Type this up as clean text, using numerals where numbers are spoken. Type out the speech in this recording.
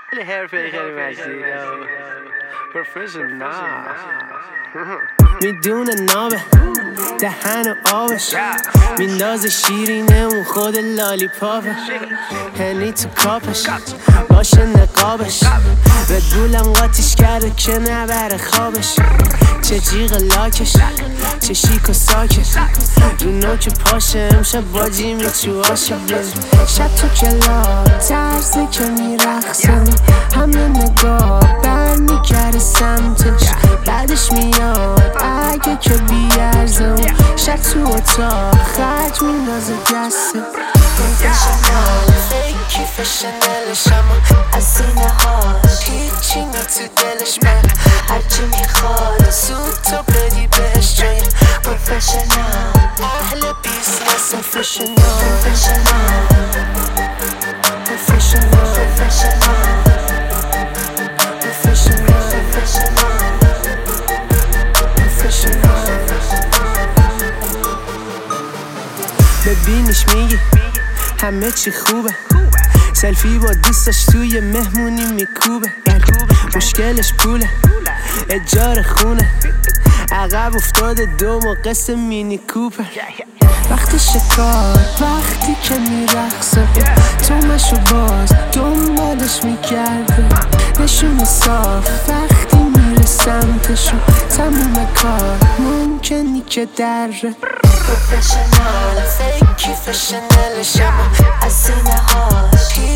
خیلی حرفه‌ای خیلی مشتی پروفشنال میدونه نابه دهن و آبش میندازه شیرینه اون خود لالیپاپه هنی تو کاپش باشه نقابش ردبولم قاطیش کرده که نبره خوابش چه جیغ لاکش چه شیک و ساکش رو نوک پاشه امشب باجی میچواشه شب تو کلاب ترسه که میرخصنی همه نگاه بر میکرده سمتش بعدش میاد اگه که بیارزه شب تو اتاق خرج میندازه دسته پروفشنال فیکی فشنلش اما از سینه هاش هیچی نی تو دلش من هرچی میخواد زود تو بدی بهش جای پروفشنال اهل بیزنس پروفشنال پروفشنال پروفشنال پروفشنال پروفشنال ببینش میگی همه چی خوبه سلفی با دوستاش توی مهمونی میکوبه مشکلش پوله اجاره خونه عقب افتاده دو قصه مینی کوپر وقتی شکار وقتی که میرخصه تو مشو باز دنبالش میگرده نشون صاف وقتی میره سمتشو تموم کار ممکنی که دره پروفشنال فیکی فشنلش اما از سینه هاش